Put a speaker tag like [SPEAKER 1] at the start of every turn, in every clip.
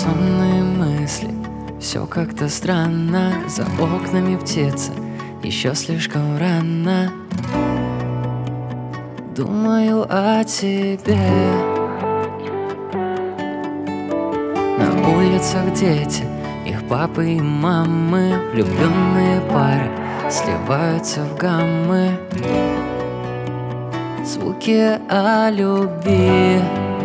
[SPEAKER 1] сонные мысли, все как-то странно. За окнами птица, еще слишком рано. Думаю о тебе. На улицах дети, их папы и мамы. Влюбленные пары сливаются в гаммы. Звуки о любви.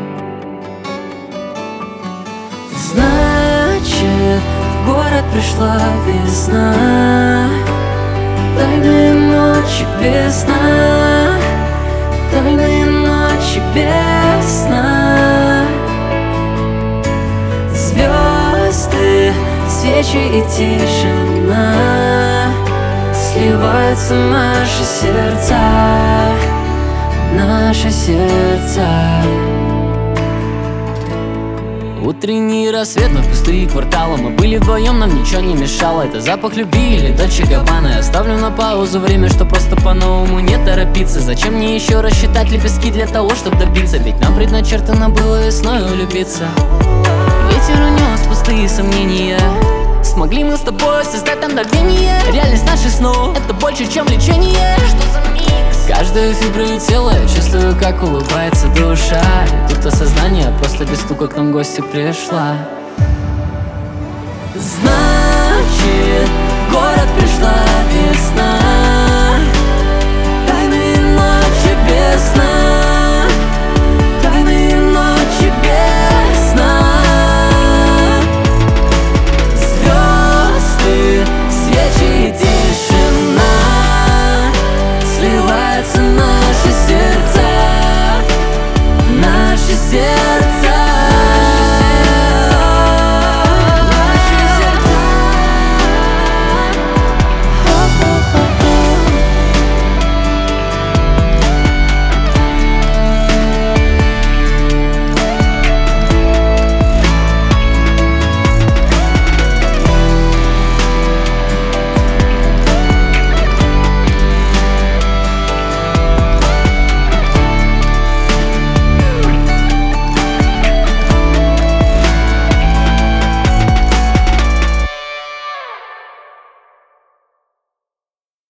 [SPEAKER 1] Значит, в город пришла весна. Тайные ночи без сна. Тайные ночи без сна. Звезды, свечи и тишина. Сливаются наши сердца. Наши сердца. Утренний рассвет, но пустые кварталы. Мы были вдвоем, нам ничего не мешало. Это запах любви или Дольче Габбана. Я ставлю на паузу время, что просто по-новому не торопиться. Зачем мне еще рассчитать лепестки для того, чтобы добиться? Ведь нам предначертано было весной влюбиться. Ветер унес пустые сомнения. Смогли мы с тобой создать там мгновение. Реальность наших снов — это больше, чем лечение. Что за микс? Каждую фибру тела я чувствую, как улыбается душа. И тут осознание просто без стука к нам в гости пришла. Значит, в город